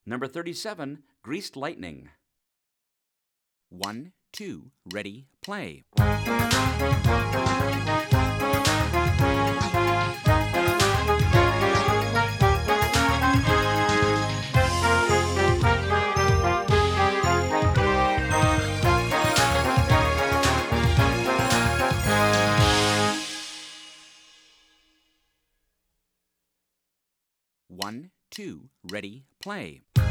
Number 37, Greased Lightning. 1, 2, ready, play. One, two, ready, play.